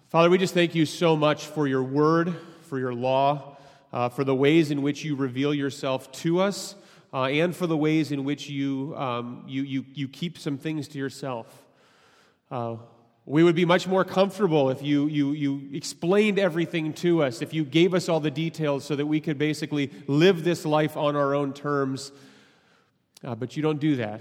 Father, we just thank you so much for your word, for your law, for the ways in which you reveal yourself to us, and for the ways in which you keep some things to yourself. We would be much more comfortable if you explained everything to us, if you gave us all the details so that we could basically live this life on our own terms. But you don't do that.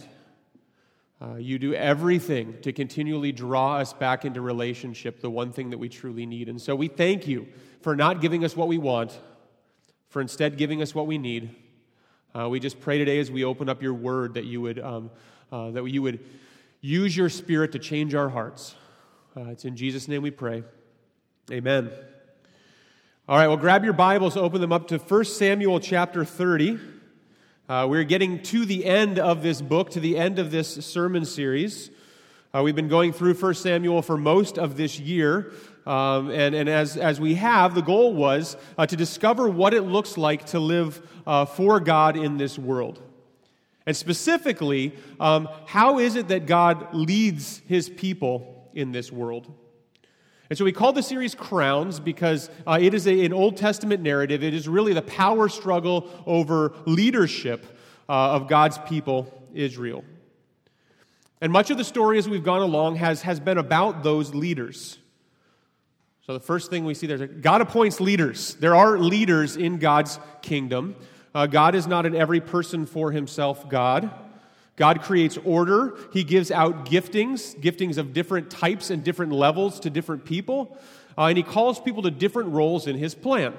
You do everything to continually draw us back into relationship, the one thing that we truly need. And so we thank you for not giving us what we want, for instead giving us what we need. We just pray today as we open up your word that you would use your Spirit to change our hearts. It's in Jesus' name we pray. Amen. All right, well, grab your Bibles, open them up to 1 Samuel chapter 30. We're getting to the end of this book, to the end of this sermon series. We've been going through 1 Samuel for most of this year, and as we have, the goal was to discover what it looks like to live for God in this world. And specifically, how is it that God leads His people in this world? And so we call the series Crowns because it is an Old Testament narrative. It is really the power struggle over leadership of God's people, Israel. And much of the story as we've gone along has been about those leaders. So the first thing we see there is God appoints leaders. There are leaders in God's kingdom. God is not an every person for himself God. God creates order. He gives out giftings of different types and different levels to different people. And He calls people to different roles in His plan.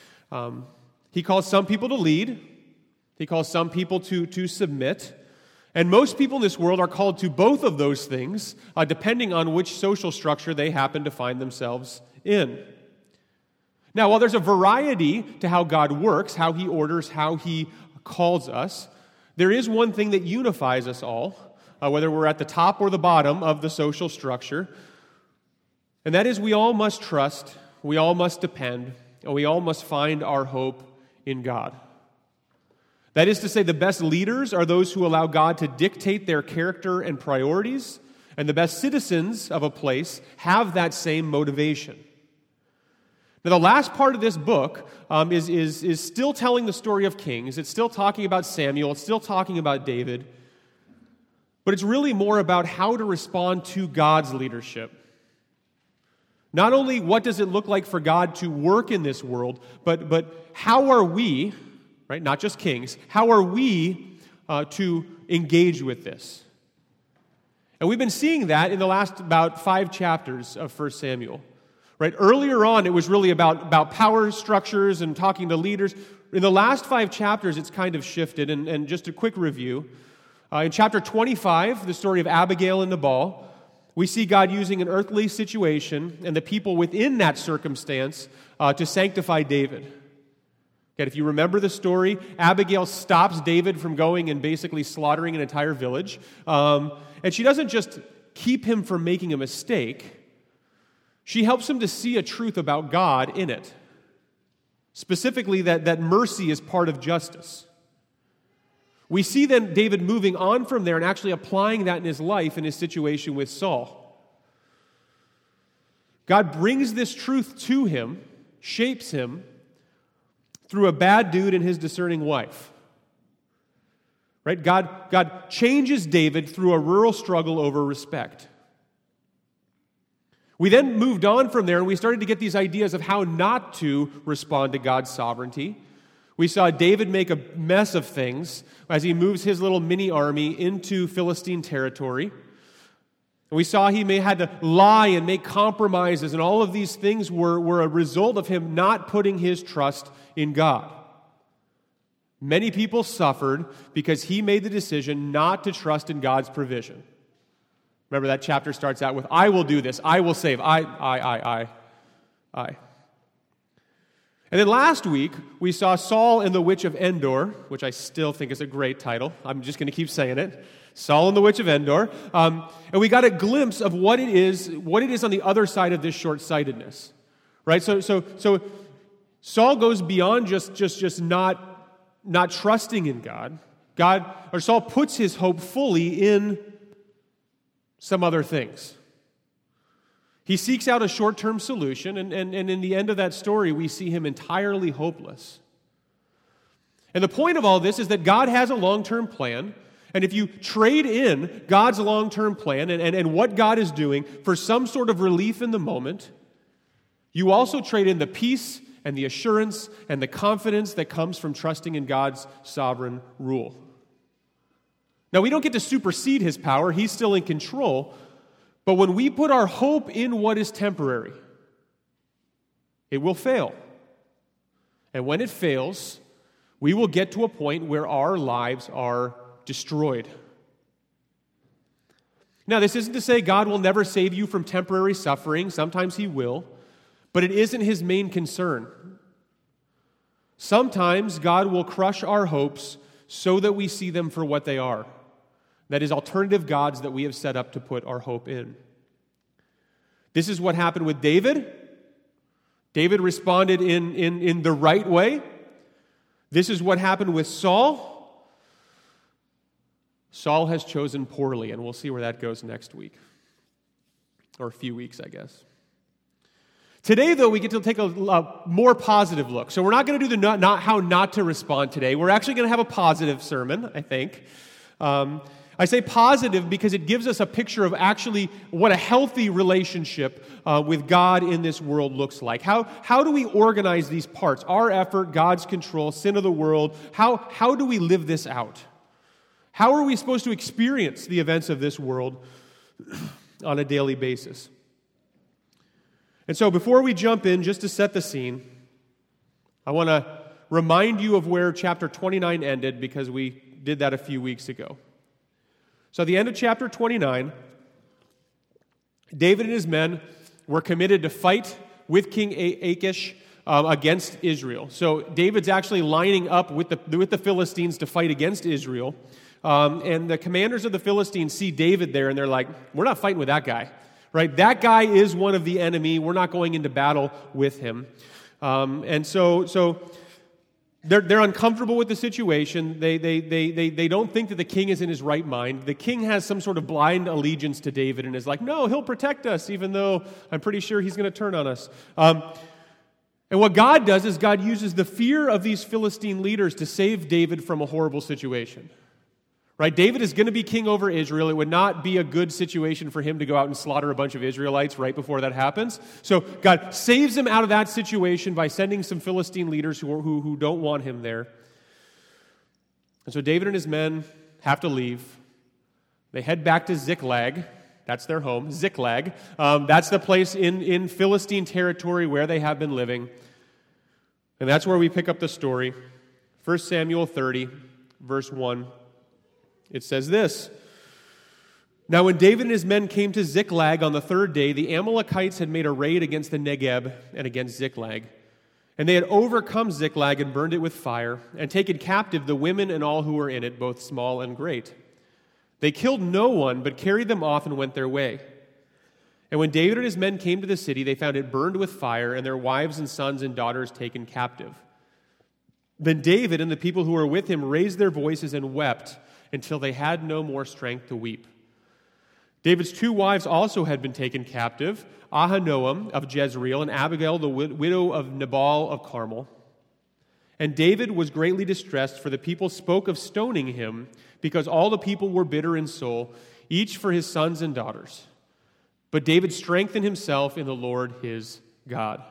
He calls some people to lead. He calls some people to submit. And most people in this world are called to both of those things, depending on which social structure they happen to find themselves in. Now, while there's a variety to how God works, how He orders, how He calls us, there is one thing that unifies us all, whether we're at the top or the bottom of the social structure, and that is we all must trust, we all must depend, and we all must find our hope in God. That is to say, the best leaders are those who allow God to dictate their character and priorities, and the best citizens of a place have that same motivation. Now, the last part of this book is still telling the story of kings. It's still talking about Samuel. It's still talking about David. But it's really more about how to respond to God's leadership. Not only what does it look like for God to work in this world, but how are we, right, not just kings, how are we to engage with this? And we've been seeing that in the last about 5 chapters of 1 Samuel. Right? Earlier on, it was really about power structures and talking to leaders. In the last 5 chapters, it's kind of shifted. And just a quick review. In chapter 25, the story of Abigail and Nabal, we see God using an earthly situation and the people within that circumstance to sanctify David. Okay, if you remember the story, Abigail stops David from going and basically slaughtering an entire village. And she doesn't just keep him from making a mistake. She helps him to see a truth about God in it. Specifically, that mercy is part of justice. We see then David moving on from there and actually applying that in his life, in his situation with Saul. God brings this truth to him, shapes him, through a bad dude and his discerning wife. Right? God changes David through a rural struggle over respect. We then moved on from there and we started to get these ideas of how not to respond to God's sovereignty. We saw David make a mess of things as he moves his little mini army into Philistine territory. And we saw he had to lie and make compromises, and all of these things were a result of him not putting his trust in God. Many people suffered because he made the decision not to trust in God's provision. Remember, that chapter starts out with, I will do this, I will save, I. And then last week, we saw Saul and the Witch of Endor, which I still think is a great title. I'm just going to keep saying it. Saul and the Witch of Endor. And we got a glimpse of what it is on the other side of this short-sightedness. Right? So Saul goes beyond just not trusting in God. Saul puts his hope fully in some other things. He seeks out a short-term solution, and in the end of that story, we see him entirely hopeless. And the point of all this is that God has a long-term plan, and if you trade in God's long-term plan and what God is doing for some sort of relief in the moment, you also trade in the peace and the assurance and the confidence that comes from trusting in God's sovereign rule. Now, we don't get to supersede his power. He's still in control. But when we put our hope in what is temporary, it will fail. And when it fails, we will get to a point where our lives are destroyed. Now, this isn't to say God will never save you from temporary suffering. Sometimes he will. But it isn't his main concern. Sometimes God will crush our hopes so that we see them for what they are. That is, alternative gods that we have set up to put our hope in. This is what happened with David. David responded in the right way. This is what happened with Saul. Saul has chosen poorly, and we'll see where that goes next week. Or a few weeks, I guess. Today, though, we get to take a more positive look. So we're not going to do the not how not to respond today. We're actually going to have a positive sermon, I think. I say positive because it gives us a picture of actually what a healthy relationship with God in this world looks like. How do we organize these parts? Our effort, God's control, sin of the world. How do we live this out? How are we supposed to experience the events of this world on a daily basis? And so before we jump in, just to set the scene, I want to remind you of where chapter 29 ended because we did that a few weeks ago. So at the end of chapter 29, David and his men were committed to fight with King Achish against Israel. So David's actually lining up with the Philistines to fight against Israel. And the commanders of the Philistines see David there, and they're like, we're not fighting with that guy. Right? That guy is one of the enemy. We're not going into battle with him. And so they're uncomfortable with the situation. They don't think that the king is in his right mind. The king has some sort of blind allegiance to David and is like, no, he'll protect us, even though I'm pretty sure he's going to turn on us. And what God does is God uses the fear of these Philistine leaders to save David from a horrible situation. Right? David is going to be king over Israel. It would not be a good situation for him to go out and slaughter a bunch of Israelites right before that happens. So God saves him out of that situation by sending some Philistine leaders who don't want him there. And so David and his men have to leave. They head back to Ziklag. That's their home, Ziklag. That's the place in Philistine territory where they have been living. And that's where we pick up the story. 1 Samuel 30, verse 1. It says this, Now when David and his men came to Ziklag on the third day, the Amalekites had made a raid against the Negeb and against Ziklag. And they had overcome Ziklag and burned it with fire, and taken captive the women and all who were in it, both small and great. They killed no one, but carried them off and went their way. And when David and his men came to the city, they found it burned with fire, and their wives and sons and daughters taken captive. Then David and the people who were with him raised their voices and wept, until they had no more strength to weep. David's two wives also had been taken captive, Ahinoam of Jezreel and Abigail, the widow of Nabal of Carmel. And David was greatly distressed, for the people spoke of stoning him, because all the people were bitter in soul, each for his sons and daughters. But David strengthened himself in the Lord his God.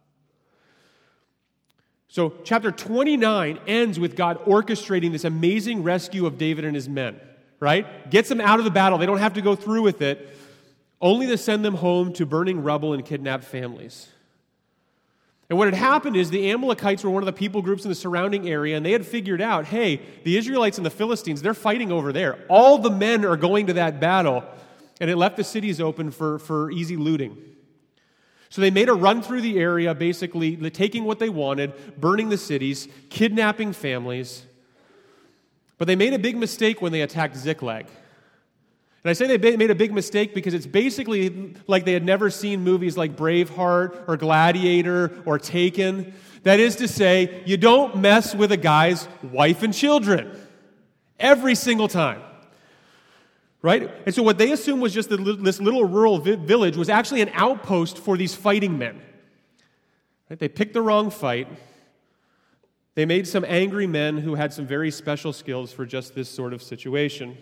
So chapter 29 ends with God orchestrating this amazing rescue of David and his men, right? Gets them out of the battle. They don't have to go through with it, only to send them home to burning rubble and kidnapped families. And what had happened is the Amalekites were one of the people groups in the surrounding area, and they had figured out, hey, the Israelites and the Philistines, they're fighting over there. All the men are going to that battle, and it left the cities open for easy looting. So they made a run through the area, basically taking what they wanted, burning the cities, kidnapping families. But they made a big mistake when they attacked Ziklag. And I say they made a big mistake because it's basically like they had never seen movies like Braveheart or Gladiator or Taken. That is to say, you don't mess with a guy's wife and children. Every single time. Right? And so what they assumed was just this little rural village was actually an outpost for these fighting men. Right? They picked the wrong fight. They made some angry men who had some very special skills for just this sort of situation.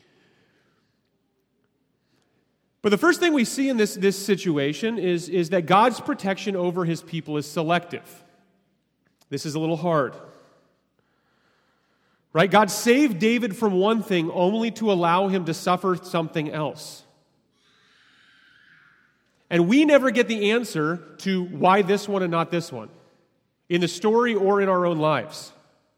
But the first thing we see in this situation is that God's protection over his people is selective. This is a little hard. Right? God saved David from one thing only to allow him to suffer something else. And we never get the answer to why this one and not this one, in the story or in our own lives.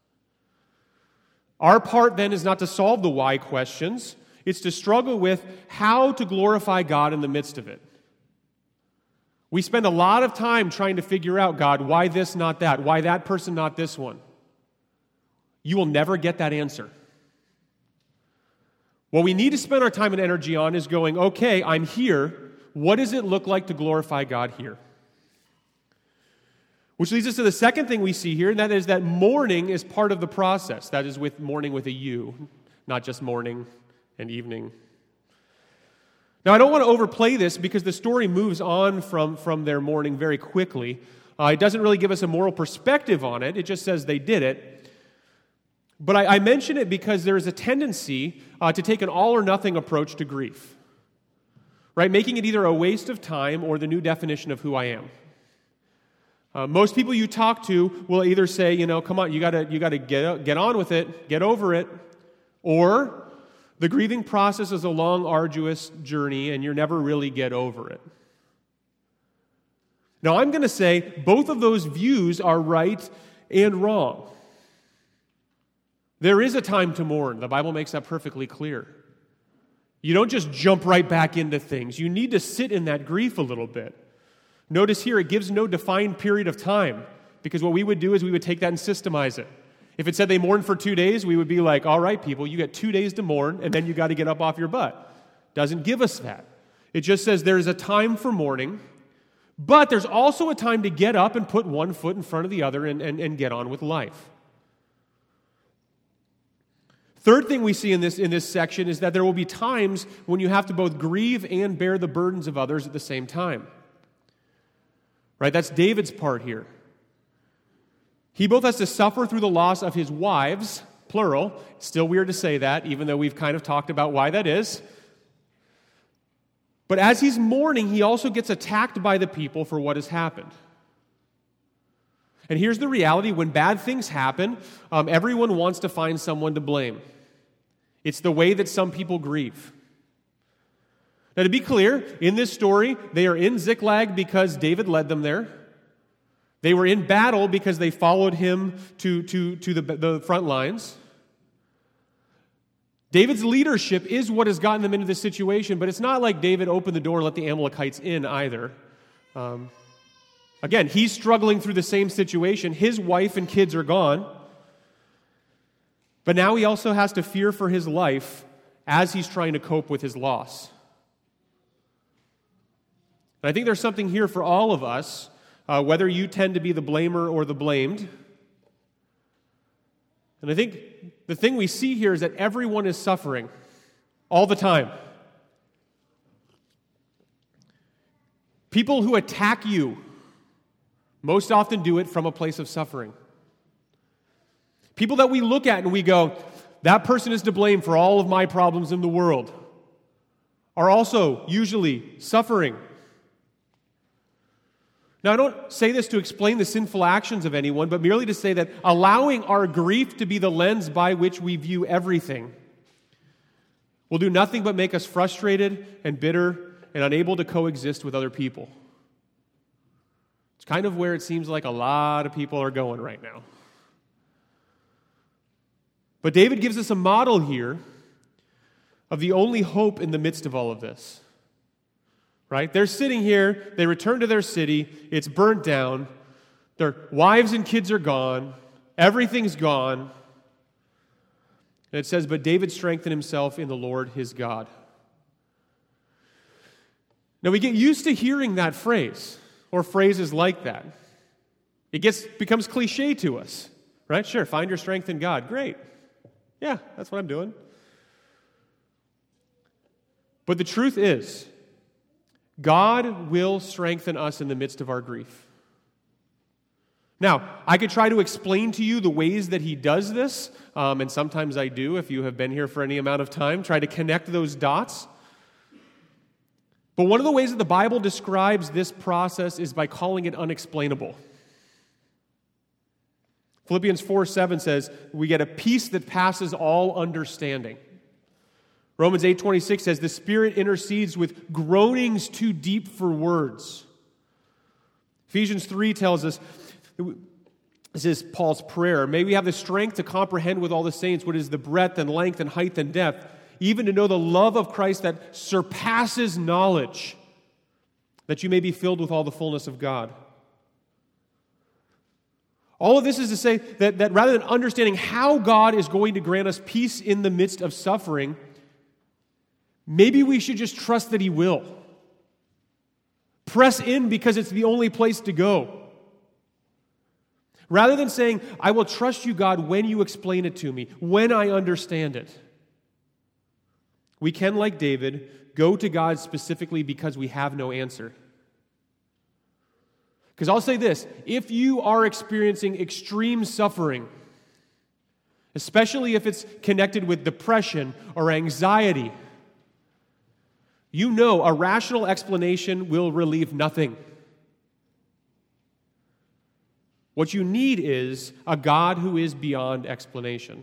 Our part then is not to solve the why questions. It's to struggle with how to glorify God in the midst of it. We spend a lot of time trying to figure out, God, why this, not that? Why that person, not this one? You will never get that answer. What we need to spend our time and energy on is going, okay, I'm here. What does it look like to glorify God here? Which leads us to the second thing we see here, and that is that mourning is part of the process. That is with mourning with a U, not just morning and evening. Now, I don't want to overplay this because the story moves on from their mourning very quickly. It doesn't really give us a moral perspective on it. It just says they did it. But I mention it because there is a tendency to take an all-or-nothing approach to grief. Right? Making it either a waste of time or the new definition of who I am. Most people you talk to will either say, come on, you got to get on with it, get over it, or the grieving process is a long, arduous journey, and you never really get over it. Now, I'm going to say both of those views are right and wrong. There is a time to mourn. The Bible makes that perfectly clear. You don't just jump right back into things. You need to sit in that grief a little bit. Notice here, it gives no defined period of time, because what we would do is we would take that and systemize it. If it said they mourned for 2 days, we would be like, all right, people, you get 2 days to mourn, and then you got to get up off your butt. Doesn't give us that. It just says there's a time for mourning, but there's also a time to get up and put one foot in front of the other and get on with life. Third thing we see in this section is that there will be times when you have to both grieve and bear the burdens of others at the same time. Right? That's David's part here. He both has to suffer through the loss of his wives, plural. It's still weird to say that, even though we've kind of talked about why that is. But as he's mourning, he also gets attacked by the people for what has happened. And here's the reality. When bad things happen, everyone wants to find someone to blame. It's the way that some people grieve. Now, to be clear, in this story, they are in Ziklag because David led them there. They were in battle because they followed him to the front lines. David's leadership is what has gotten them into this situation, but it's not like David opened the door and let the Amalekites in either. Again, he's struggling through the same situation. His wife and kids are gone. But now he also has to fear for his life as he's trying to cope with his loss. And I think there's something here for all of us, whether you tend to be the blamer or the blamed. And I think the thing we see here is that everyone is suffering all the time. People who attack you most often do it from a place of suffering. People that we look at and we go, that person is to blame for all of my problems in the world, are also usually suffering. Now, I don't say this to explain the sinful actions of anyone, but merely to say that allowing our grief to be the lens by which we view everything will do nothing but make us frustrated and bitter and unable to coexist with other people. It's kind of where it seems like a lot of people are going right now. But David gives us a model here of the only hope in the midst of all of this. Right? They're sitting here, they return to their city, it's burnt down, their wives and kids are gone, everything's gone. And it says, but David strengthened himself in the Lord his God. Now we get used to hearing that phrase, or phrases like that. It becomes cliche to us. Right? Sure, find your strength in God. Great. Yeah, that's what I'm doing. But the truth is, God will strengthen us in the midst of our grief. Now, I could try to explain to you the ways that he does this, and sometimes I do, if you have been here for any amount of time, try to connect those dots. But one of the ways that the Bible describes this process is by calling it unexplainable. Philippians 4:7 says, we get a peace that passes all understanding. Romans 8:26 says, the Spirit intercedes with groanings too deep for words. Ephesians 3 tells us, this is Paul's prayer, may we have the strength to comprehend with all the saints what is the breadth and length and height and depth, even to know the love of Christ that surpasses knowledge, that you may be filled with all the fullness of God. All of this is to say that rather than understanding how God is going to grant us peace in the midst of suffering, maybe we should just trust that He will. Press in because it's the only place to go. Rather than saying, I will trust you, God, when you explain it to me, when I understand it. We can, like David, go to God specifically because we have no answer. Because I'll say this, if you are experiencing extreme suffering, especially if it's connected with depression or anxiety, you know a rational explanation will relieve nothing. What you need is a God who is beyond explanation.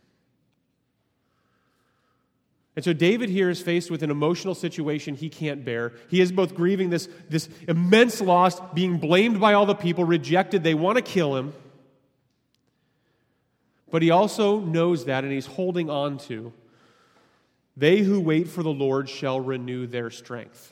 And so David here is faced with an emotional situation he can't bear. He is both grieving this immense loss, being blamed by all the people, rejected, they want to kill him. But he also knows that, and he's holding on to, they who wait for the Lord shall renew their strength.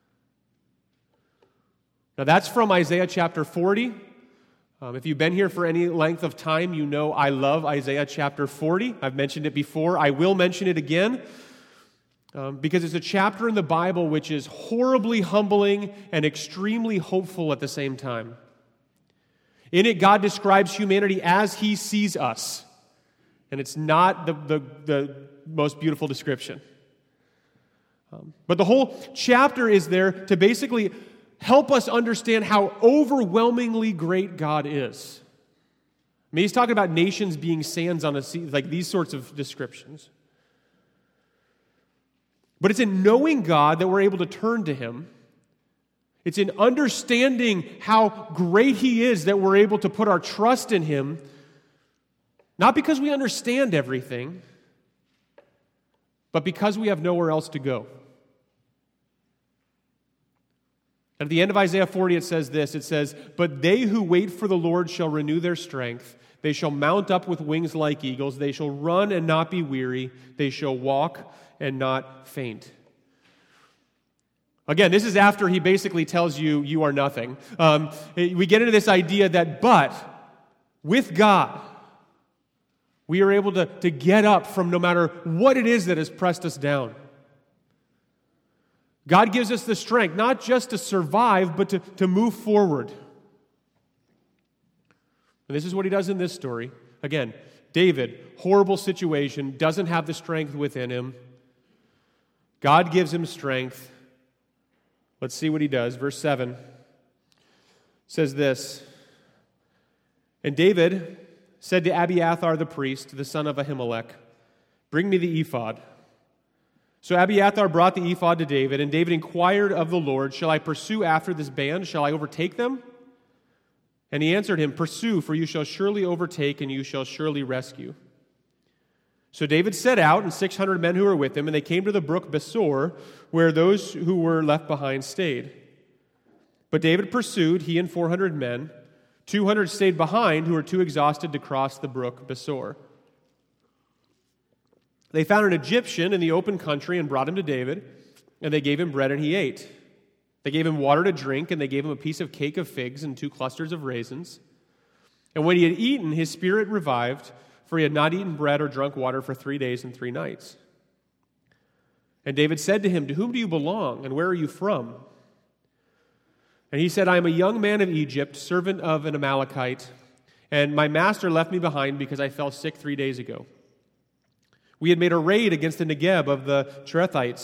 Now that's from Isaiah chapter 40. If you've been here for any length of time, you know I love Isaiah chapter 40. I've mentioned it before. I will mention it again because it's a chapter in the Bible which is horribly humbling and extremely hopeful at the same time. In it, God describes humanity as He sees us. And it's not the most beautiful description. But the whole chapter is there to basically help us understand how overwhelmingly great God is. I mean, he's talking about nations being sands on a sea, like these sorts of descriptions. But it's in knowing God that we're able to turn to Him. It's in understanding how great He is that we're able to put our trust in Him, not because we understand everything, but because we have nowhere else to go. At the end of Isaiah 40, it says this. It says, but they who wait for the Lord shall renew their strength. They shall mount up with wings like eagles. They shall run and not be weary. They shall walk and not faint. Again, this is after he basically tells you, you are nothing. We get into this idea that, but with God, we are able to get up from no matter what it is that has pressed us down. God gives us the strength, not just to survive, but to move forward. And this is what He does in this story. Again, David, horrible situation, doesn't have the strength within him. God gives him strength. Let's see what he does. Verse 7 says this, and David said to Abiathar the priest, the son of Ahimelech, bring me the ephod. So Abiathar brought the ephod to David, and David inquired of the Lord, shall I pursue after this band? Shall I overtake them? And he answered him, pursue, for you shall surely overtake, and you shall surely rescue. So David set out, and 600 men who were with him, and they came to the brook Besor, where those who were left behind stayed. But David pursued, he and 400 men. 200 stayed behind, who were too exhausted to cross the brook Besor. They found an Egyptian in the open country and brought him to David, and they gave him bread and he ate. They gave him water to drink, and they gave him a piece of cake of figs and 2 clusters of raisins. And when he had eaten, his spirit revived, for he had not eaten bread or drunk water for 3 days and 3 nights. And David said to him, to whom do you belong, and where are you from? And he said, I am a young man of Egypt, servant of an Amalekite, and my master left me behind because I fell sick 3 days ago. We had made a raid against the Negeb of the Cherethites,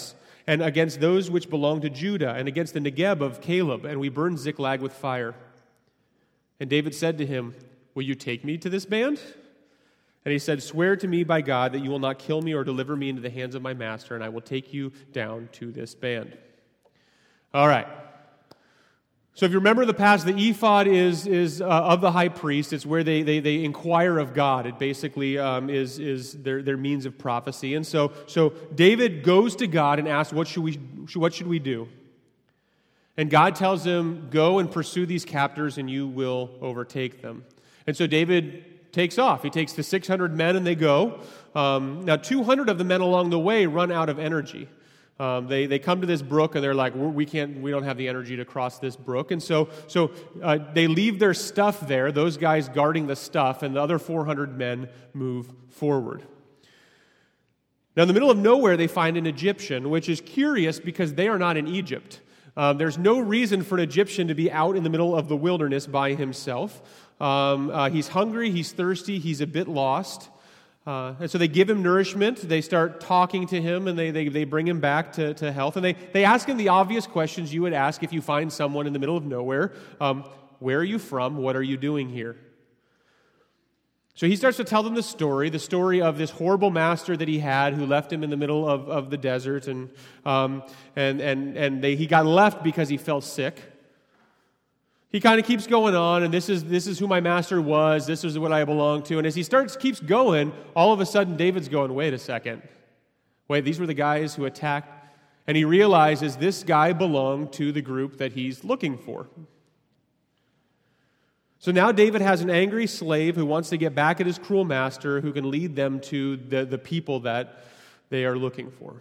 and against those which belong to Judah, and against the Negeb of Caleb, and we burned Ziklag with fire. And David said to him, will you take me to this band? And he said, swear to me by God that you will not kill me or deliver me into the hands of my master, and I will take you down to this band. All right. So if you remember the past, the ephod is of the high priest. It's where they inquire of God. It basically is their means of prophecy. And so David goes to God and asks, what should we do? And God tells him, go and pursue these captors and you will overtake them. And so David takes off. He takes the 600 men and they go. Now 200 of the men along the way run out of energy. They come to this brook and they're like, we don't have the energy to cross this brook. And so they leave their stuff there, those guys guarding the stuff, and the other 400 men move forward. Now in the middle of nowhere they find an Egyptian, which is curious because they are not in Egypt. There's no reason for an Egyptian to be out in the middle of the wilderness by himself. He's hungry, he's thirsty, he's a bit lost. And so they give him nourishment, they start talking to him, and they bring him back to health. And they ask him the obvious questions you would ask if you find someone in the middle of nowhere. Where are you from? What are you doing here? So he starts to tell them the story of this horrible master that he had who left him in the middle of the desert. And he got left because he felt sick. He kind of keeps going on, and this is who my master was, this is what I belong to. And as he keeps going, all of a sudden David's going, wait a second. Wait, these were the guys who attacked? And he realizes this guy belonged to the group that he's looking for. So now David has an angry slave who wants to get back at his cruel master, who can lead them to the people that they are looking for.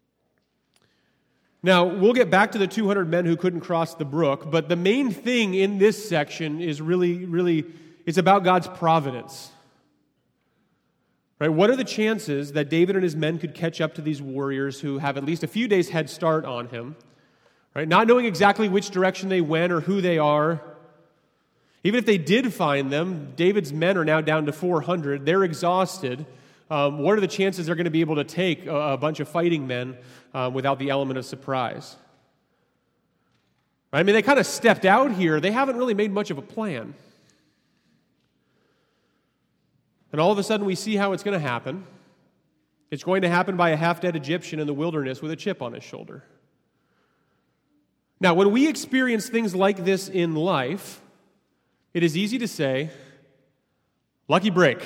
Now, we'll get back to the 200 men who couldn't cross the brook, but the main thing in this section is really, it's about God's providence. Right? What are the chances that David and his men could catch up to these warriors who have at least a few days head start on him? Right? Not knowing exactly which direction they went or who they are. Even if they did find them, David's men are now down to 400. They're exhausted. What are the chances they're going to be able to take a bunch of fighting men without the element of surprise? Right? I mean, they kind of stepped out here. They haven't really made much of a plan. And all of a sudden we see how it's going to happen. It's going to happen by a half-dead Egyptian in the wilderness with a chip on his shoulder. Now, when we experience things like this in life, it is easy to say, lucky break.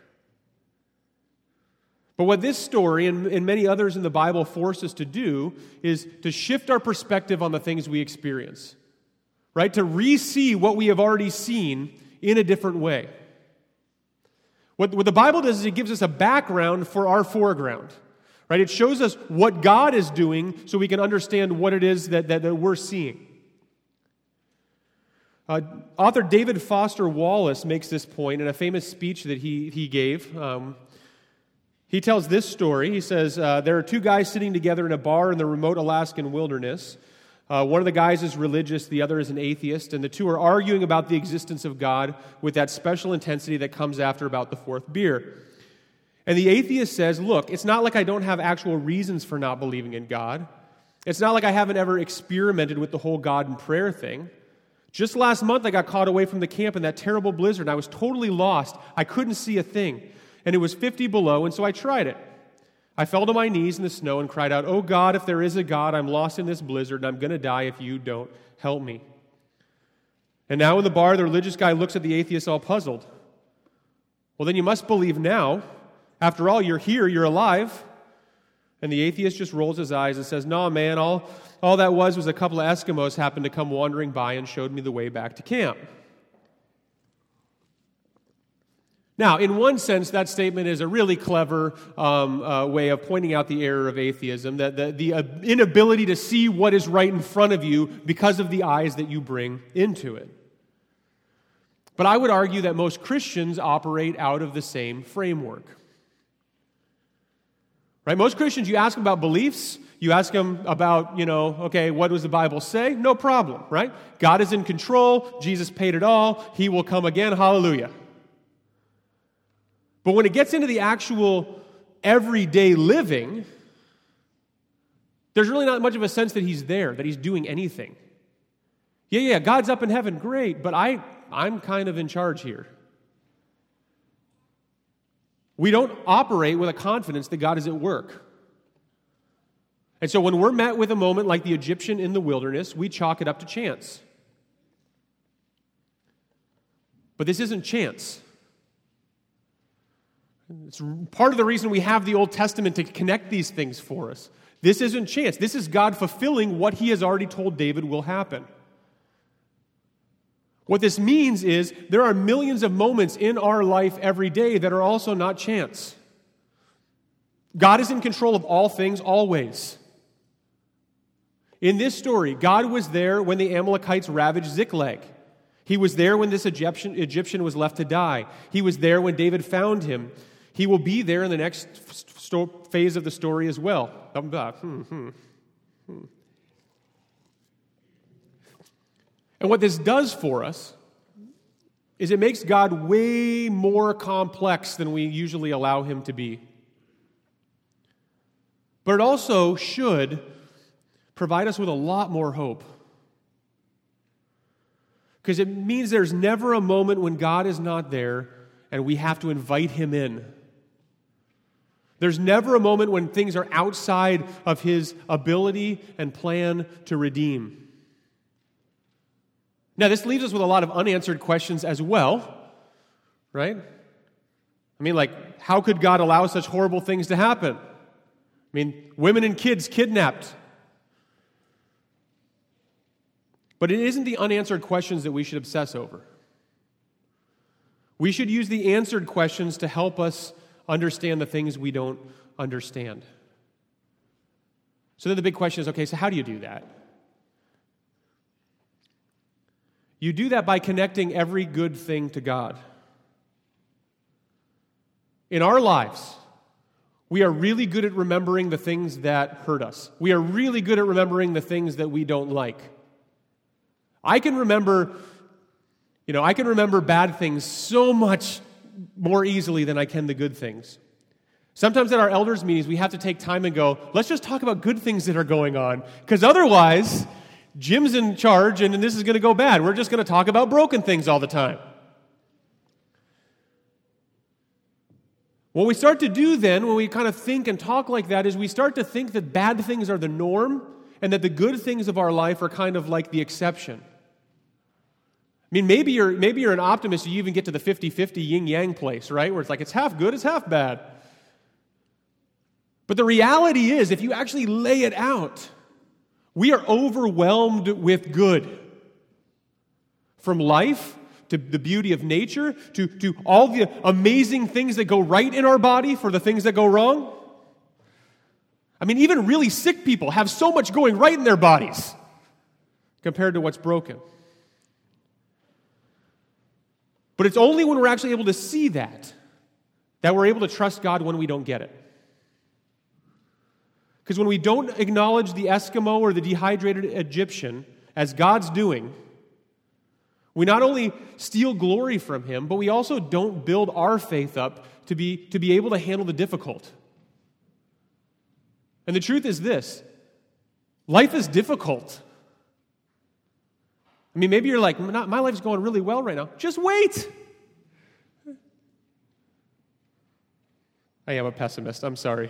But what this story and many others in the Bible force us to do is to shift our perspective on the things we experience, right? To re-see what we have already seen in a different way. What the Bible does is it gives us a background for our foreground, right? It shows us what God is doing so we can understand what it is that we're seeing. Author David Foster Wallace makes this point in a famous speech that he gave. He tells this story. He says, there are two guys sitting together in a bar in the remote Alaskan wilderness. One of the guys is religious, the other is an atheist, and the two are arguing about the existence of God with that special intensity that comes after about the fourth beer. And the atheist says, look, it's not like I don't have actual reasons for not believing in God. It's not like I haven't ever experimented with the whole God and prayer thing. Just last month I got caught away from the camp in that terrible blizzard, and I was totally lost. I couldn't see a thing. And it was 50 below, and so I tried it. I fell to my knees in the snow and cried out, oh God, if there is a God, I'm lost in this blizzard, and I'm going to die if you don't help me. And now in the bar, the religious guy looks at the atheist all puzzled. Well, then you must believe now. After all, you're here, you're alive. And the atheist just rolls his eyes and says, no, man, all that was a couple of Eskimos happened to come wandering by and showed me the way back to camp. Now, in one sense, that statement is a really clever way of pointing out the error of atheism, that the inability to see what is right in front of you because of the eyes that you bring into it. But I would argue that most Christians operate out of the same framework. Right? Most Christians, you ask them about beliefs, you ask them about, okay, what does the Bible say? No problem, right? God is in control, Jesus paid it all, He will come again, hallelujah. But when it gets into the actual everyday living, There's really not much of a sense that he's there, that he's doing anything. Yeah, God's up in heaven, great, but I'm kind of in charge here. We don't operate with a confidence that God is at work. And so when we're met with a moment like the Egyptian in the wilderness, we chalk it up to chance. But this isn't chance. It's part of the reason we have the Old Testament to connect these things for us. This isn't chance. This is God fulfilling what he has already told David will happen. What this means is there are millions of moments in our life every day that are also not chance. God is in control of all things always. In this story, God was there when the Amalekites ravaged Ziklag. He was there when this Egyptian was left to die. He was there when David found him. He will be there in the next phase of the story as well. And what this does for us is it makes God way more complex than we usually allow him to be. But it also should provide us with a lot more hope. Because it means there's never a moment when God is not there and we have to invite him in. There's never a moment when things are outside of his ability and plan to redeem. Now, this leaves us with a lot of unanswered questions as well, right? I mean, like, how could God allow such horrible things to happen? I mean, women and kids kidnapped. But it isn't the unanswered questions that we should obsess over. We should use the answered questions to help us understand the things we don't understand. So then the big question is, okay, so how do you do that? You do that by connecting every good thing to God. In our lives, we are really good at remembering the things that hurt us. We are really good at remembering the things that we don't like. I can remember bad things so much more easily than I can the good things. Sometimes at our elders' meetings, we have to take time and go, let's just talk about good things that are going on, because otherwise, Jim's in charge and this is going to go bad. We're just going to talk about broken things all the time. What we start to do then, when we kind of think and talk like that, is we start to think that bad things are the norm and that the good things of our life are kind of like the exception. I mean, maybe you're an optimist and you even get to the 50-50 yin-yang place, right? Where it's like, it's half good, it's half bad. But the reality is, if you actually lay it out, we are overwhelmed with good. From life, to the beauty of nature, to all the amazing things that go right in our body for the things that go wrong. I mean, even really sick people have so much going right in their bodies compared to what's broken. But it's only when we're actually able to see that we're able to trust God when we don't get it. Because when we don't acknowledge the Eskimo or the dehydrated Egyptian as God's doing, we not only steal glory from him, but we also don't build our faith up to be able to handle the difficult. And the truth is this: life is difficult. I mean, maybe you're like, my life's going really well right now. Just wait. I am a pessimist. I'm sorry.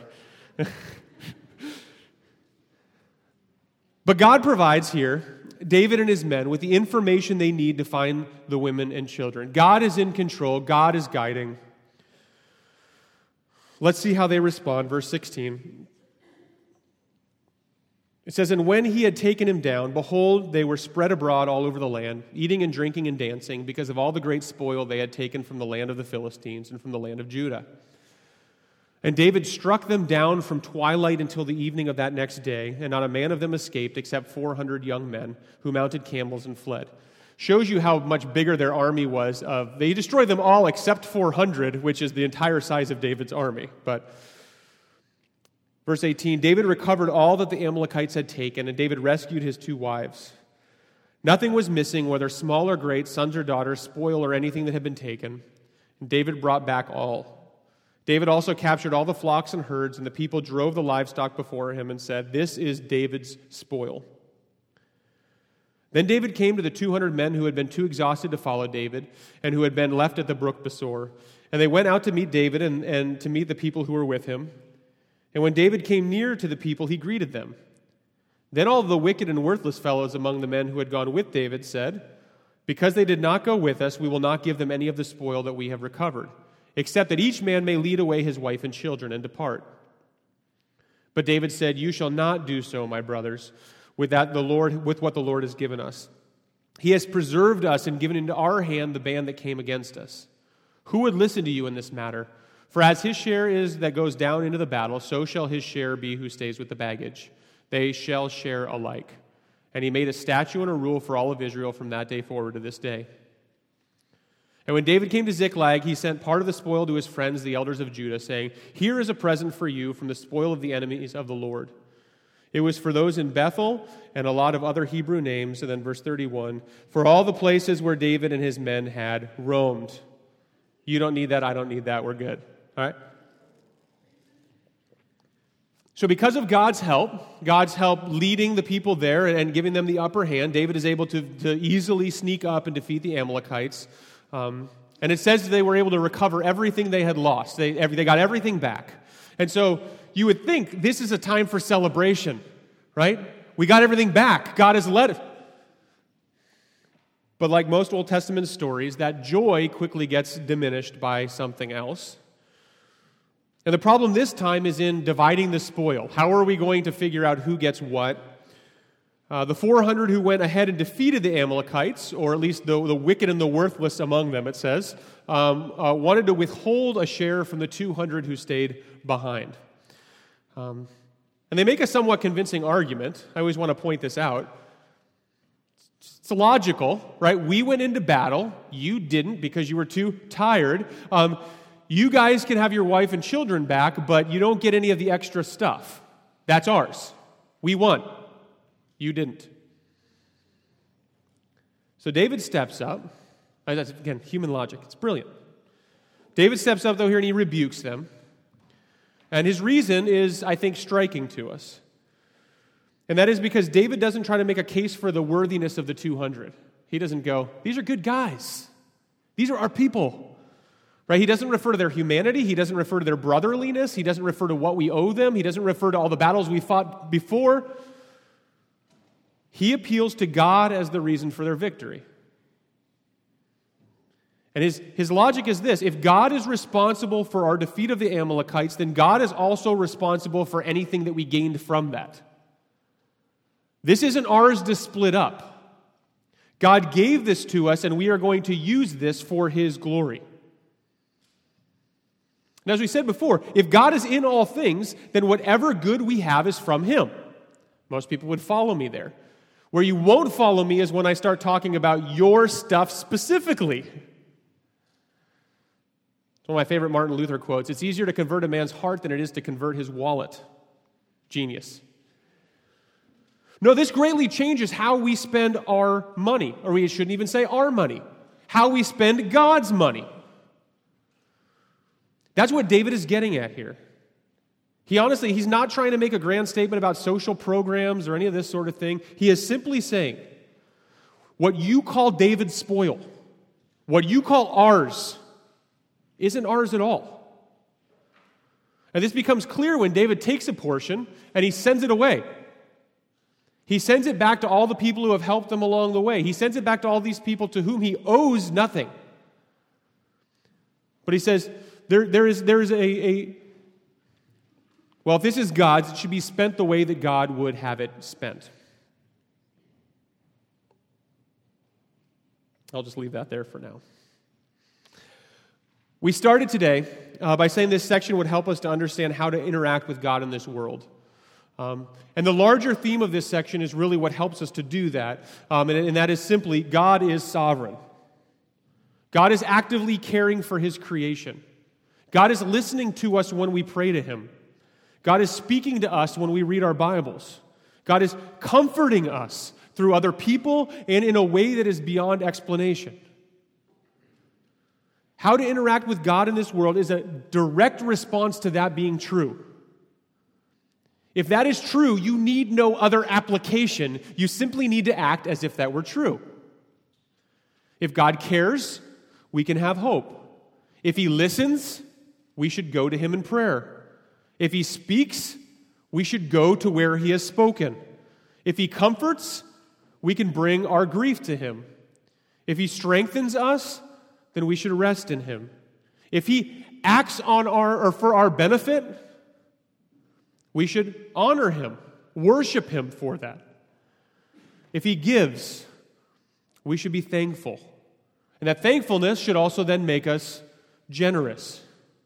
But God provides here David and his men with the information they need to find the women and children. God is in control. God is guiding. Let's see how they respond. Verse 16. It says, "And when he had taken him down, behold, they were spread abroad all over the land, eating and drinking and dancing, because of all the great spoil they had taken from the land of the Philistines and from the land of Judah. And David struck them down from twilight until the evening of that next day, and not a man of them escaped except 400 young men who mounted camels and fled." Shows you how much bigger their army was. They destroyed them all except 400, which is the entire size of David's army. But verse 18, "David recovered all that the Amalekites had taken, and David rescued his 2 wives. Nothing was missing, whether small or great, sons or daughters, spoil or anything that had been taken. And David brought back all. David also captured all the flocks and herds, and the people drove the livestock before him and said, "This is David's spoil." Then David came to the 200 men who had been too exhausted to follow David and who had been left at the brook Besor. And they went out to meet David and to meet the people who were with him. And when David came near to the people, he greeted them. Then all the wicked and worthless fellows among the men who had gone with David said, "Because they did not go with us, we will not give them any of the spoil that we have recovered, except that each man may lead away his wife and children and depart." But David said, "You shall not do so, my brothers, with what the Lord has given us. He has preserved us and given into our hand the band that came against us. Who would listen to you in this matter? For as his share is that goes down into the battle, so shall his share be who stays with the baggage. They shall share alike." And he made a statute and a rule for all of Israel from that day forward to this day. And when David came to Ziklag, he sent part of the spoil to his friends, the elders of Judah, saying, "Here is a present for you from the spoil of the enemies of the Lord." It was for those in Bethel and a lot of other Hebrew names. And then verse 31, for all the places where David and his men had roamed. You don't need that, I don't need that, we're good. All right? So because of God's help leading the people there and giving them the upper hand, David is able to easily sneak up and defeat the Amalekites. And it says they were able to recover everything they had lost. They got everything back. And so you would think this is a time for celebration, right? We got everything back. God has led us. But like most Old Testament stories, that joy quickly gets diminished by something else. And the problem this time is in dividing the spoil. How are we going to figure out who gets what? The 400 who went ahead and defeated the Amalekites, or at least the wicked and the worthless among them, it says, wanted to withhold a share from the 200 who stayed behind. And they make a somewhat convincing argument. I always want to point this out. It's logical, right? We went into battle. You didn't because you were too tired. You guys can have your wife and children back, but you don't get any of the extra stuff. That's ours. We won. You didn't. So David steps up. That's, again, human logic. It's brilliant. David steps up, though, here, and he rebukes them. And his reason is, I think, striking to us. And that is because David doesn't try to make a case for the worthiness of the 200. He doesn't go, these are good guys. These are our people. Right? He doesn't refer to their humanity. He doesn't refer to their brotherliness. He doesn't refer to what we owe them. He doesn't refer to all the battles we fought before. He appeals to God as the reason for their victory. And his logic is this: if God is responsible for our defeat of the Amalekites, then God is also responsible for anything that we gained from that. This isn't ours to split up. God gave this to us, and we are going to use this for His glory. And as we said before, if God is in all things, then whatever good we have is from Him. Most people would follow me there. Where you won't follow me is when I start talking about your stuff specifically. It's one of my favorite Martin Luther quotes. It's easier to convert a man's heart than it is to convert his wallet. Genius. No, this greatly changes how we spend our money. Or we shouldn't even say our money. How we spend God's money. That's what David is getting at here. He's not trying to make a grand statement about social programs or any of this sort of thing. He is simply saying, what you call David's spoil, what you call ours, isn't ours at all. And this becomes clear when David takes a portion and he sends it away. He sends it back to all the people who have helped him along the way. He sends it back to all these people to whom he owes nothing. But he says, well, if this is God's, it should be spent the way that God would have it spent. I'll just leave that there for now. We started today by saying this section would help us to understand how to interact with God in this world. And the larger theme of this section is really what helps us to do that, and that is simply, God is sovereign. God is actively caring for His creation. God is listening to us when we pray to Him. God is speaking to us when we read our Bibles. God is comforting us through other people and in a way that is beyond explanation. How to interact with God in this world is a direct response to that being true. If that is true, you need no other application. You simply need to act as if that were true. If God cares, we can have hope. If He listens, we should go to Him in prayer. If He speaks, we should go to where He has spoken. If He comforts, we can bring our grief to Him. If He strengthens us, then we should rest in Him. If He acts on our or for our benefit, we should honor Him, worship Him for that. If He gives, we should be thankful. And that thankfulness should also then make us generous.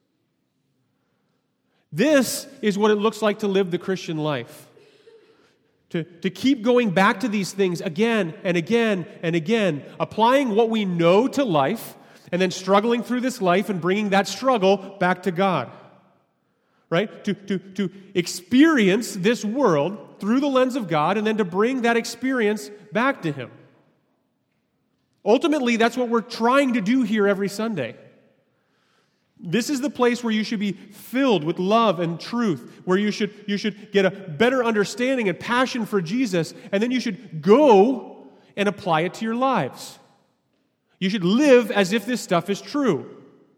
This is what it looks like to live the Christian life. To keep going back to these things again and again and again, applying what we know to life, and then struggling through this life and bringing that struggle back to God. Right? To experience this world through the lens of God, and then to bring that experience back to Him. Ultimately, that's what we're trying to do here every Sunday. This is the place where you should be filled with love and truth, where you should get a better understanding and passion for Jesus, and then you should go and apply it to your lives. You should live as if this stuff is true.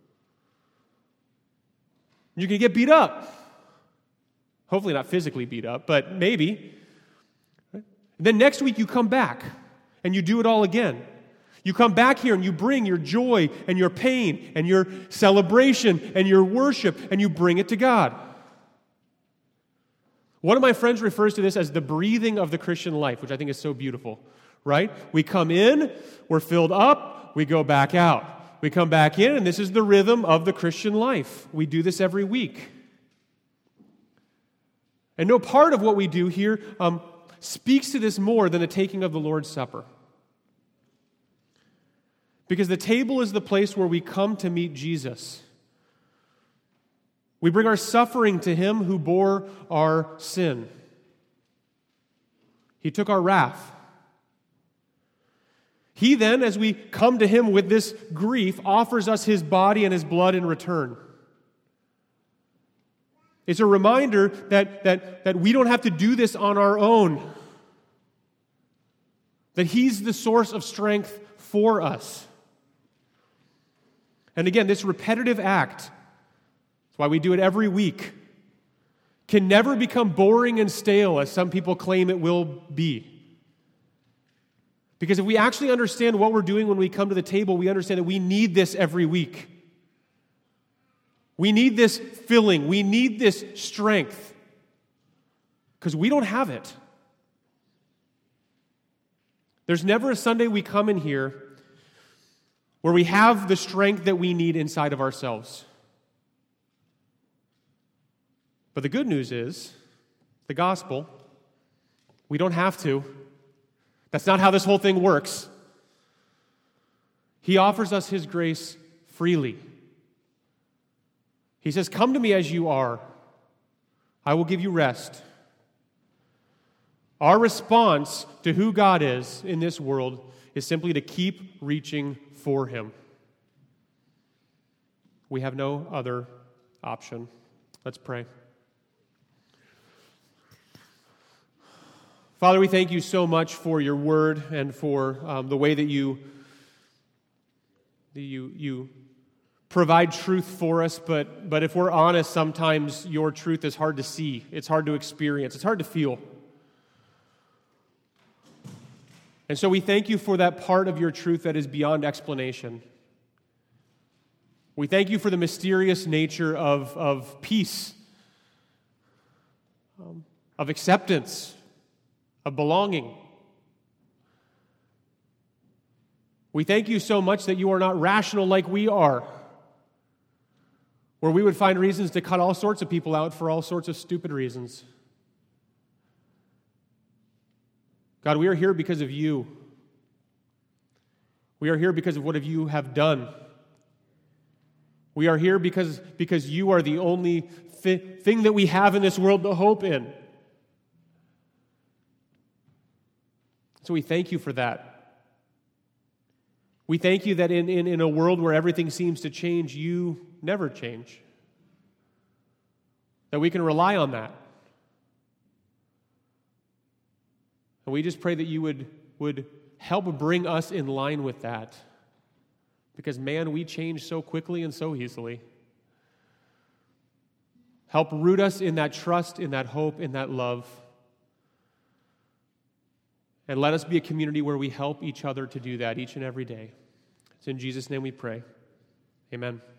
You can get beat up. Hopefully not physically beat up, but maybe. Then next week you come back and you do it all again. You come back here and you bring your joy and your pain and your celebration and your worship, and you bring it to God. One of my friends refers to this as the breathing of the Christian life, which I think is so beautiful, right? We come in, we're filled up, we go back out. We come back in, and this is the rhythm of the Christian life. We do this every week. And no part of what we do here speaks to this more than the taking of the Lord's Supper. Because the table is the place where we come to meet Jesus. We bring our suffering to Him who bore our sin. He took our wrath. He then, as we come to Him with this grief, offers us His body and His blood in return. It's a reminder that we don't have to do this on our own. That He's the source of strength for us. And again, this repetitive act, that's why we do it every week, can never become boring and stale as some people claim it will be. Because if we actually understand what we're doing when we come to the table, we understand that we need this every week. We need this filling. We need this strength. Because we don't have it. There's never a Sunday we come in here where we have the strength that we need inside of ourselves. But the good news is, the gospel, we don't have to. That's not how this whole thing works. He offers us His grace freely. He says, "Come to me as you are. I will give you rest." Our response to who God is in this world is simply to keep reaching for Him. We have no other option. Let's pray. Father, we thank you so much for your word and for the way that you provide truth for us, but if we're honest, sometimes your truth is hard to see. It's hard to experience. It's hard to feel. And so we thank you for that part of your truth that is beyond explanation. We thank you for the mysterious nature of peace, of acceptance, of belonging. We thank you so much that you are not rational like we are, where we would find reasons to cut all sorts of people out for all sorts of stupid reasons. God, we are here because of you. We are here because of what you have done. We are here because you are the only thing that we have in this world to hope in. So we thank you for that. We thank you that in a world where everything seems to change, you never change. That we can rely on that. And we just pray that you would help bring us in line with that. Because, man, we change so quickly and so easily. Help root us in that trust, in that hope, in that love. And let us be a community where we help each other to do that each and every day. It's in Jesus' name we pray. Amen.